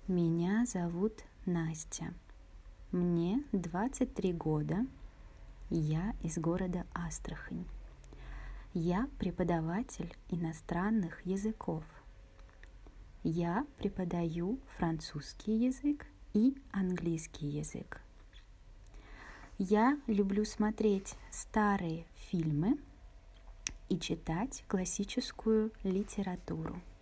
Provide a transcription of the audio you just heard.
Меня зовут Настя. Мне 23 года. Я из города Астрахань. Я преподаватель иностранных языков. Я преподаю французский язык и английский язык. Я люблю смотреть старые фильмы и читать классическую литературу.